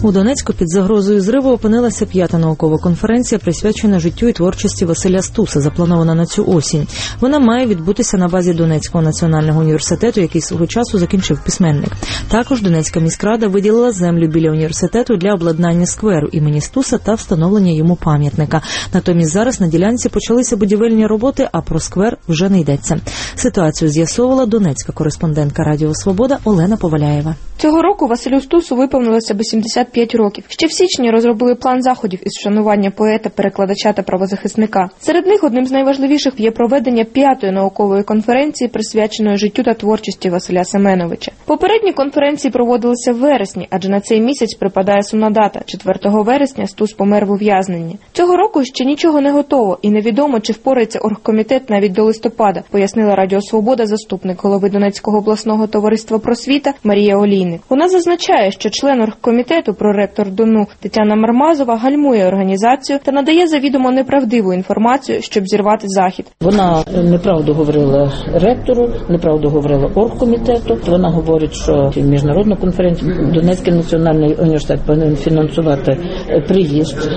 У Донецьку під загрозою зриву опинилася 5-та наукова конференція, присвячена життю і творчості Василя Стуса, запланована на цю осінь. Вона має відбутися на базі Донецького національного університету, який свого часу закінчив письменник. Також Донецька міськрада виділила землю біля університету для обладнання скверу імені Стуса та встановлення йому пам'ятника. Натомість зараз на ділянці почалися будівельні роботи, а про сквер вже не йдеться. Ситуацію з'ясовувала донецька кореспондентка Радіо Свобода Олена Поваляєва. Цього року Василю Стусу виповнилося 85 років. Ще в січні розробили план заходів із вшанування поета, перекладача та правозахисника. Серед них одним з найважливіших є проведення 5-ї наукової конференції, присвяченої життю та творчості Василя Семеновича. Попередні конференції проводилися в вересні, адже на цей місяць припадає сумна дата. 4 вересня Стус помер в ув'язненні. Цього року ще нічого не готово і невідомо, чи впорається оргкомітет навіть до листопада, пояснила Радіо Свобода заступник голови Донецького обласного товариства просвіта Марія Олійник. Вона зазначає, що член оргкомітету, проректор ДОНУ Тетяна Мармазова гальмує організацію та надає завідомо неправдиву інформацію, щоб зірвати захід. Вона неправду говорила ректору, неправду говорила оргкомітету. Вона говорить, що міжнародну конференцію Донецький національний університет повинен фінансувати приїзд,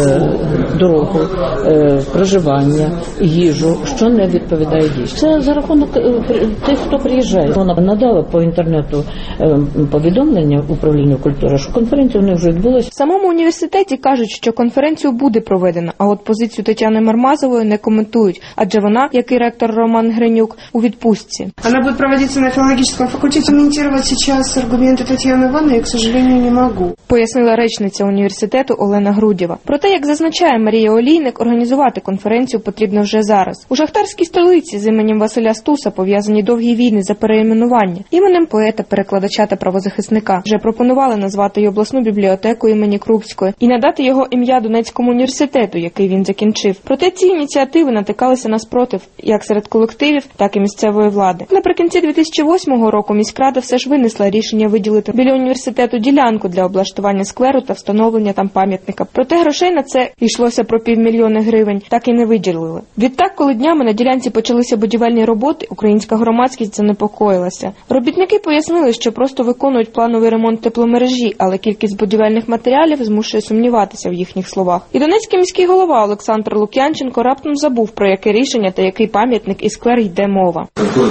дорогу, проживання, їжу, що не відповідає дійсності. Це за рахунок тих, хто приїжджає. Вона надала по інтернету повідомлення управлінню культури, що конференція у них вже відбулася. В самому університеті кажуть, що конференцію буде проведена, а от позицію Тетяни Мармазової не коментують, адже вона, як і ректор Роман Гринюк, у відпустці. Вона буде проводитися на філологічному факультеті. Коментувати зараз аргументи Тетяни Івановни я, к сожалению, не можу. Пояснила речниця університету Олена Грудєва. Проте, як зазначає Марія Олійник, організувати конференцію потрібно вже зараз. У шахтарській столиці з іменем Василя Стуса пов'язані довгі війни за перейменування. Іменем поета, перекладача та правозахисника вже пропонували назвати й обласну бібліотеку імені Крупської і надати його ім'я Донецькому університету, який він закінчив. Проте ці ініціативи натикалися на спротив як серед колективів, так і місцевої влади. Наприкінці 2008 року міськрада все ж винесла рішення виділити біля університету ділянку для облаштування скверу та встановлення там пам'ятника. Проте грошей на це йшлося про 500 000 гривень, так і не виділили. Відтак, коли днями на ділянці почалися будівельні роботи, українська громадськість занепокоїлася. Робітники пояснили, що просто виконують плановий ремонт тепломережі, але кількість будівельних матеріалів змушує сумніватися в їхніх словах. І донецький міський голова Олександр Лук'янченко раптом забув, про яке рішення та який пам'ятник і сквер йде мова.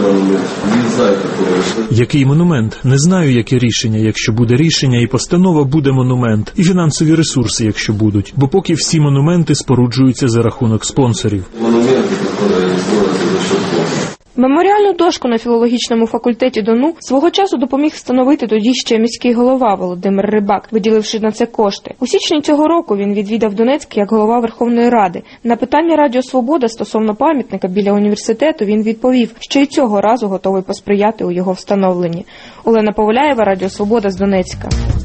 Який монумент? Не знаю, яке рішення. Якщо буде рішення і постанова, буде монумент. І фінансові ресурси, якщо будуть. Бо поки всі монументи споруджуються за рахунок спонсорів. Меморіальну дошку на філологічному факультеті ДОНУ свого часу допоміг встановити тоді ще міський голова Володимир Рибак, виділивши на це кошти. У січні цього року він відвідав Донецьк як голова Верховної Ради. На питання Радіо Свобода стосовно пам'ятника біля університету він відповів, що і цього разу готовий посприяти у його встановленні. Олена Поваляєва, Радіо Свобода з Донецька.